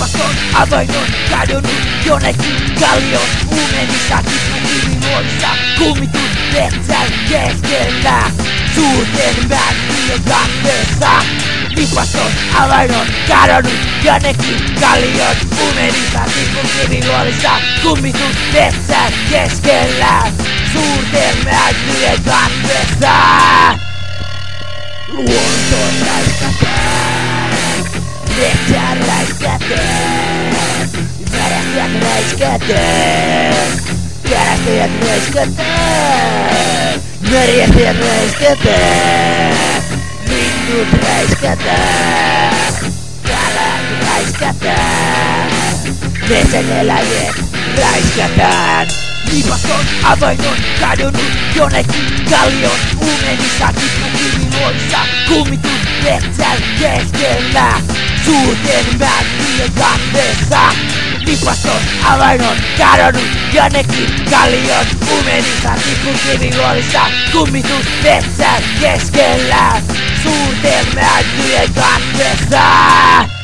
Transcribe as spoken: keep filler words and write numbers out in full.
Lipas on avoin on kadonnut jonnekin kallion uumenissa, kippukiviluolissa, kummitut metsän keskellä suurten mäntyjen katteessa. Lipas on avoin on kadonnut jonnekin kallion uumenissa, kippukiviluolissa, kummitut metsän keskellä suurten mäntyjen katteessa. Luontoon räiskätään, metsään räiskätään, värähtäjät räiskätään, värähtäjät räiskätään, märjähtäjät räiskätään, linnut räiskätään, kalat räiskätään, metsän eläjät räiskätään. Lipas on avoin on kadonnut jonnekin kallion uumenissa, kippukiviluolissa, kummitut metsän keskellä suurten mäntyjen katteessa. Lipas on avoin on kadonnut jonnekin kallion uumenissa, kippukiviluolissa, kummitut metsän keskellä suurten mäntyjen katteessa.